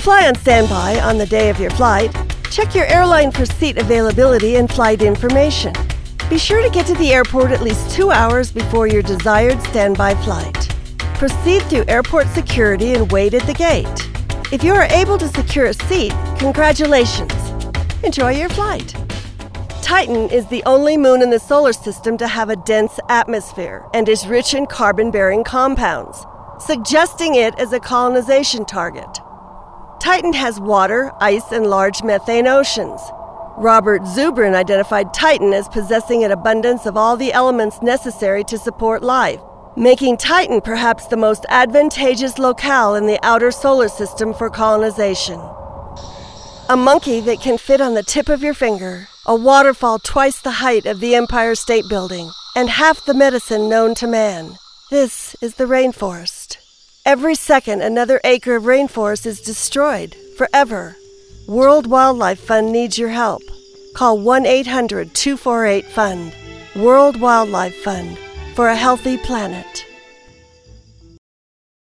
fly on standby on the day of your flight, check your airline for seat availability and flight information. Be sure to get to the airport at least 2 hours before your desired standby flight. Proceed through airport security and wait at the gate. If you are able to secure a seat, congratulations. Enjoy your flight. Titan is the only moon in the solar system to have a dense atmosphere and is rich in carbon-bearing compounds, suggesting it as a colonization target. Titan has water, ice, and large methane oceans. Robert Zubrin identified Titan as possessing an abundance of all the elements necessary to support life, making Titan perhaps the most advantageous locale in the outer solar system for colonization. A monkey that can fit on the tip of your finger, a waterfall twice the height of the Empire State Building, and half the medicine known to man. This is the rainforest. Every second, another acre of rainforest is destroyed forever. World Wildlife Fund needs your help. Call 1-800-248-FUND. World Wildlife Fund, for a healthy planet.